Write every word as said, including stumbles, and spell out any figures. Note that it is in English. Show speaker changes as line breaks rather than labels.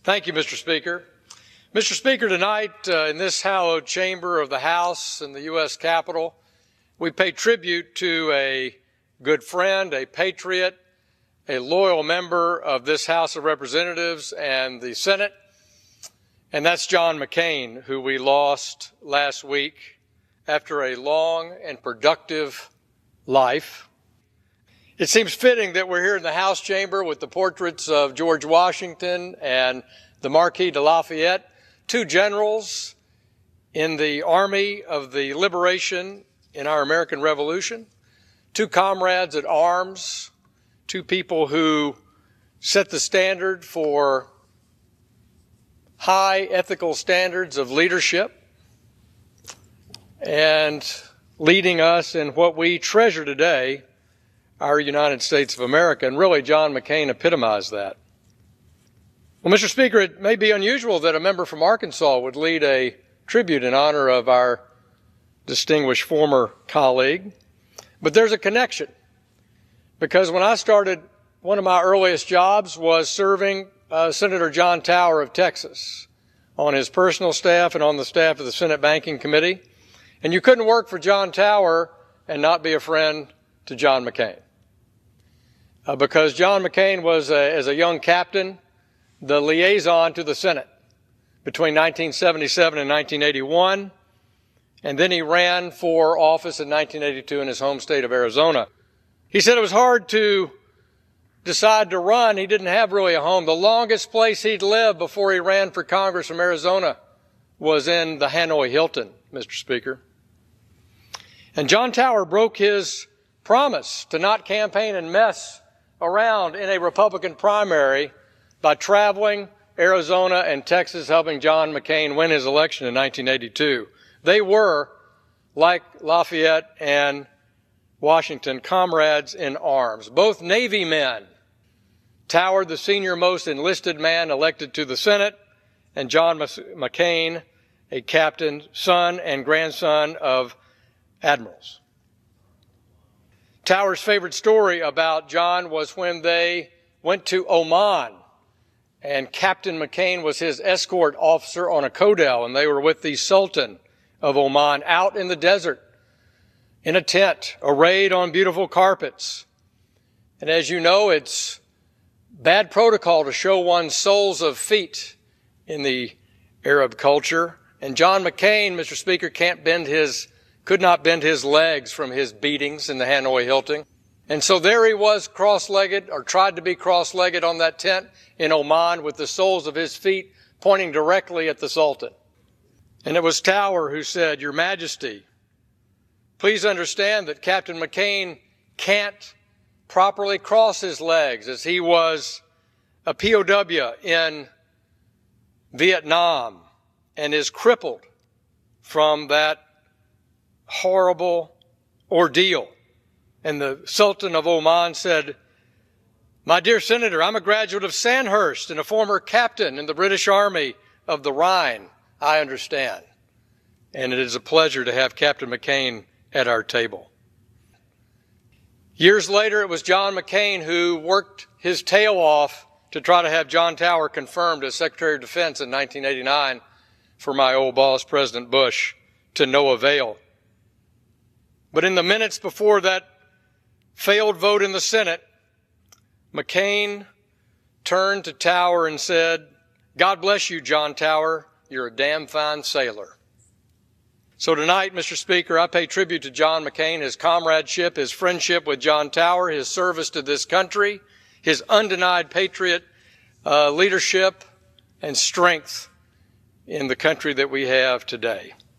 Thank you, Mister Speaker. Mister Speaker, tonight uh, in this hallowed chamber of the House in the U S Capitol, we pay tribute to a good friend, a patriot, a loyal member of this House of Representatives and the Senate, and that's John McCain, who we lost last week after a long and productive life. It seems fitting that we're here in the House chamber with the portraits of George Washington and the Marquis de Lafayette, two generals in the Army of the Liberation in our American Revolution, two comrades at arms, two people who set the standard for high ethical standards of leadership and leading us in what we treasure today, our United States of America, and really John McCain epitomized that. Well, Mister Speaker, it may be unusual that a member from Arkansas would lead a tribute in honor of our distinguished former colleague, but there's a connection, because when I started, one of my earliest jobs was serving uh, Senator John Tower of Texas on his personal staff and on the staff of the Senate Banking Committee, and you couldn't work for John Tower and not be a friend to John McCain. Uh, because John McCain was, a, as a young captain, the liaison to the Senate between nineteen seventy-seven and nineteen eighty-one, and then he ran for office in nineteen eighty-two in his home state of Arizona. He said it was hard to decide to run. He didn't have really a home. The longest place he'd lived before he ran for Congress from Arizona was in the Hanoi Hilton, Mister Speaker. And John Tower broke his promise to not campaign and mess around in a Republican primary by traveling Arizona and Texas, helping John McCain win his election in nineteen eighty-two. They were, like Lafayette and Washington, comrades in arms, both Navy men. Tower, the senior most enlisted man elected to the Senate, and John McCain, a captain, son and grandson of admirals. Tower's favorite story about John was when they went to Oman, and Captain McCain was his escort officer on a Codell, and they were with the Sultan of Oman out in the desert in a tent, arrayed on beautiful carpets. And as you know, it's bad protocol to show one's soles of feet in the Arab culture. And John McCain, Mister Speaker, can't bend his could not bend his legs from his beatings in the Hanoi Hilton. And so there he was cross-legged, or tried to be cross-legged on that tent in Oman with the soles of his feet pointing directly at the Sultan. And it was Tower who said, "Your Majesty, please understand that Captain McCain can't properly cross his legs as he was a P O W in Vietnam and is crippled from that horrible ordeal." And the Sultan of Oman said, "My dear Senator, I'm a graduate of Sandhurst and a former captain in the British Army of the Rhine. I understand. And it is a pleasure to have Captain McCain at our table." Years later, it was John McCain who worked his tail off to try to have John Tower confirmed as Secretary of Defense in nineteen eighty-nine for my old boss, President Bush, to no avail. But in the minutes before that failed vote in the Senate, McCain turned to Tower and said, "God bless you, John Tower. You're a damn fine sailor." So tonight, Mister Speaker, I pay tribute to John McCain, his comradeship, his friendship with John Tower, his service to this country, his undenied patriot uh, leadership and strength in the country that we have today.